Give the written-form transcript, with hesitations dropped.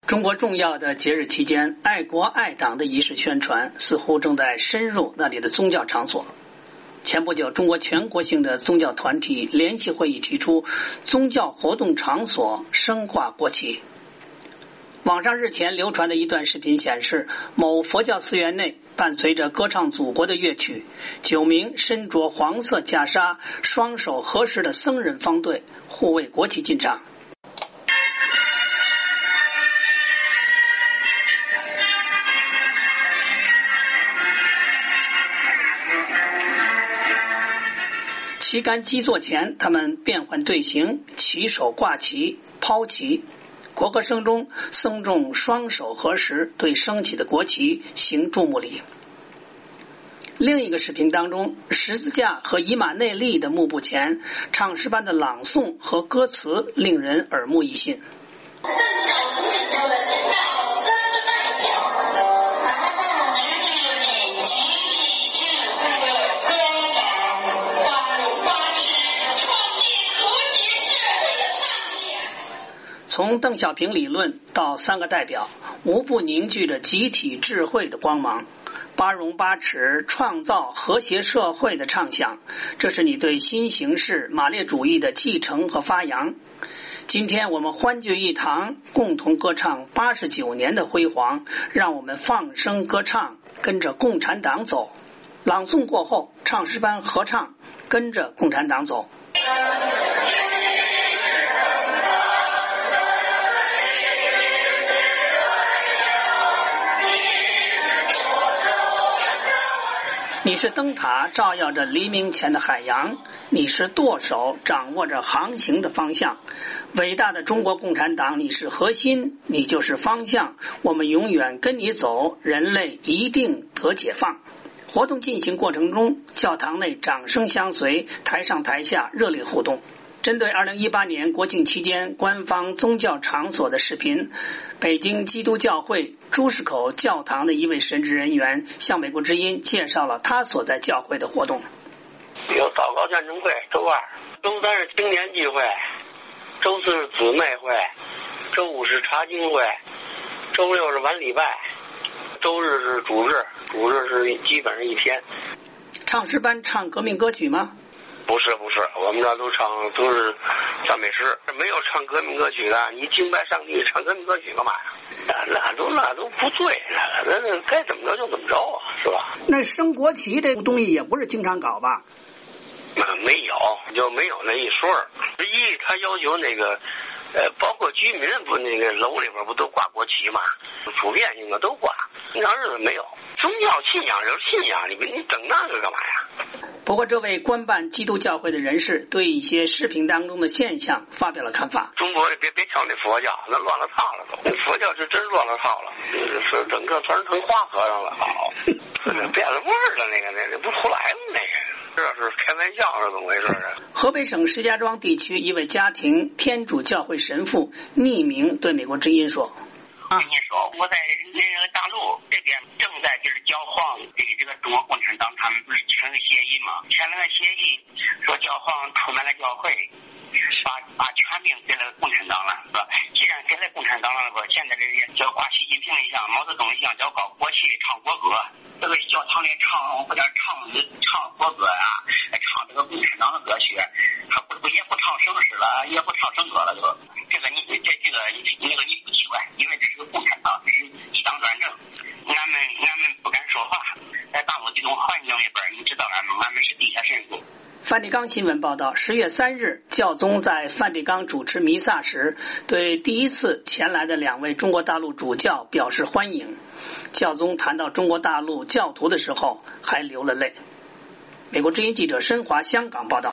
中国重要的节日期间，爱国爱党的仪式宣传似乎正在深入那里的宗教场所。前不久，中国全国性的宗教团体联席会议提出，宗教活动场所升挂国旗。网上日前流传的一段视频显示，某佛教寺院内伴随着歌唱祖国的乐曲，9名身着黄色袈裟、双手合十的僧人方队护卫国旗进场。旗杆基座前，他们变换队形，齐手挂旗、抛旗。国歌声中，僧众双手合十，对升起的国旗行注目礼。另一个视频当中，十字架和以马内利的幕布前，唱诗班的朗诵和歌词令人耳目一新。从邓小平理论到3个代表，无不凝聚着集体智慧的光芒。八荣八耻，创造和谐社会的畅想，这是你对新形势马列主义的继承和发扬。今天我们欢聚一堂，共同歌唱89年的辉煌，让我们放声歌唱，跟着共产党走。朗诵过后，唱诗班合唱，跟着共产党走。你是灯塔，照耀着黎明前的海洋；你是舵手，掌握着航行的方向。伟大的中国共产党，你是核心，你就是方向。我们永远跟你走，人类一定得解放。活动进行过程中，教堂内掌声相随，台上台下热烈互动。针对2018年国庆期间官方宗教场所的视频，北京基督教会朱市口教堂的一位神职人员向美国之音介绍了他所在教会的活动。 有祷告战争会，周2，周3是青年聚会，周4是姊妹会，周5是查经会，周6是晚礼拜，周日是主日，主日是基本上一天。 唱诗班唱革命歌曲吗？ 不是，我们这都是赞美诗，没有唱革命歌曲的。你敬拜上帝唱革命歌曲干嘛呀？那都不对，那该怎么着就怎么着啊，是吧？ 那升国旗这个东西也不是经常搞吧？ 没有，就没有那一说。他要求那个包括居民不那个楼里边不都挂国旗吗？普遍性的都挂，平常日子没有。宗教信仰就是信仰，你整那个干嘛呀？ 不过，这位官办基督教会的人士对一些视频当中的现象发表了看法。 中国别瞧那佛教，那乱了套了都。那佛教是真乱了套了，是整个全成花和尚了，好，变了味儿了，那不出来了那个。这是开玩笑是怎么回事啊？ 河北省石家庄地区一位家庭天主教会神父匿名对美国之音说：“ 跟你说，我在大陆这边正在就是教皇给这个中国共产党他们不是签了协议嘛？签了个协议，说教皇出卖了教会，把权柄给了共产党了，是吧？既然给了共产党了，现在这个就挂习近平一样、毛泽东一样，要搞国旗、唱国歌，这个教堂里唱国歌啊，唱这个共产党的歌曲，他也不唱圣诗了，也不唱圣歌了，就这个你不奇怪，因为这是个共产党，这是一党专政，俺们不敢说话，在大陆这种环境里边，你知道俺们是地下神父。 梵蒂冈新闻报道，10月3日，教宗在梵蒂冈主持弥撒时，对第一次前来的2位中国大陆主教表示欢迎。教宗谈到中国大陆教徒的时候，还流了泪。美国之音记者申华香港报道。